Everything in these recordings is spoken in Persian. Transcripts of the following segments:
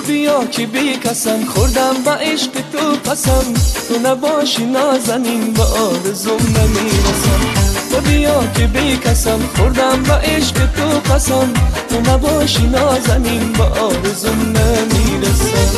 تو بیا که بی قسم خوردم و عشق تو قسم، تو نباشی نازنین به آرزوم نمیرسم. تو بیا که بی قسم خوردم و عشق تو قسم، تو نباشی نازنین به آرزوم نمیرسم.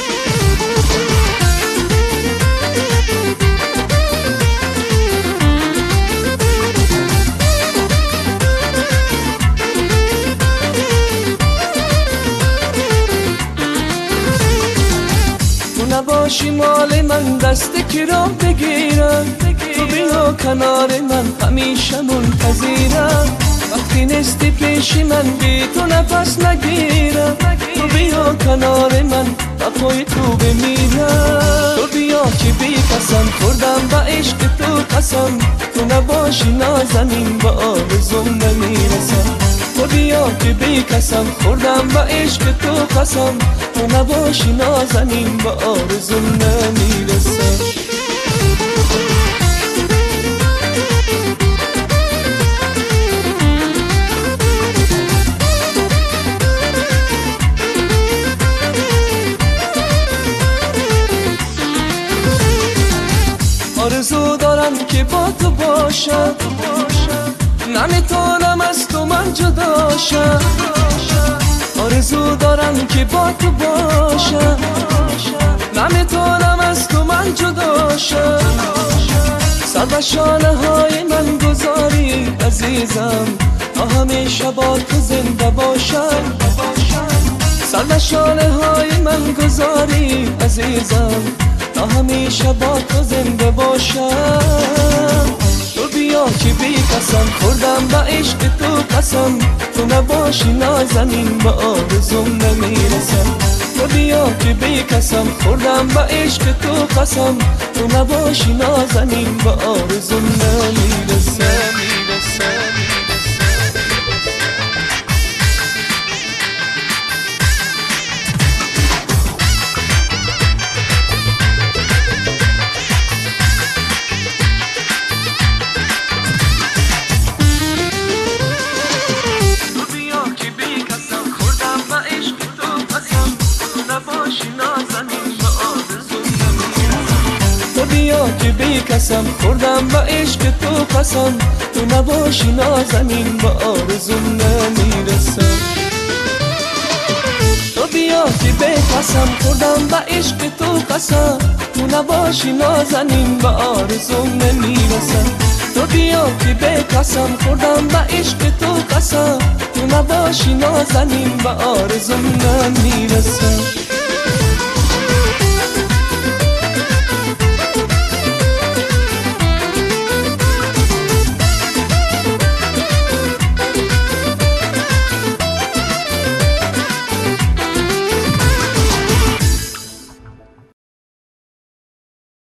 نباشی مال من دست کی را بگیرم، تو بیا کنار من همیشه منتظرم. وقتی نیستی پیش من بی تو نفس نگیرم، تو بیا کنار من و پای تو بمیرم. تو بیا که بی قسم خوردم و عشق تو قسم، تو نباشی نازنین به آرزوم نمیرسم. تو بیا که بی قسم خوردم و عشق تو قسم، تو نباشی نازنین به آرزوم نمیرسم. آرزو دارم که با تو باشم، نمیتونم از تو من جدا شم. آرزو دارم که با تو باشم، نمیتونم از تو من جدا شم. سر به شانه های من گذاری عزیزم، تا همیشه با تو زنده باشم. سر به شانه های من گذاری عزیزم، تا همیشه با تو زنده باشم. تو بیا که بی قسم خوردم و عشق تو قسم، تو نباشی نازنین به آرزوم نمیرسم. تو بیا که بی قسم خوردم و عشق تو قسم، تو نباشی نازنین به آرزوم نمیرسم. تو بیا که بی قسم خوردم و عشق تو قسم، تو نباشی نازنین به آرزوم نمیرسم. تو بیا که بی قسم خوردم و عشق تو قسم، تو نباشی نازنین به آرزوم نمیرسم. تو بیا که بی قسم خوردم و عشق تو قسم، تو نباشی نازنین به آرزوم نمیرسم.